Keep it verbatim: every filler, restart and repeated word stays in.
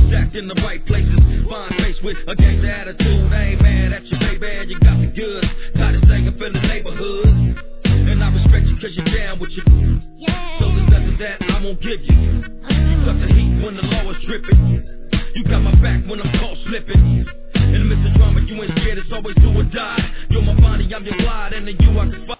stacked in the right places. Fine face with a gangster attitude. I ain't mad at you, baby, and you got the goods. Tired of staying up in the neighborhood, and I respect you cause you're down with you. Yeah. So there's nothing that I won't give you. You got the heat when the law is dripping. You got my back when I'm caught slipping. In the midst of drama, you ain't scared, it's always do or die. You're my body, I'm your glide, and then you I can fight.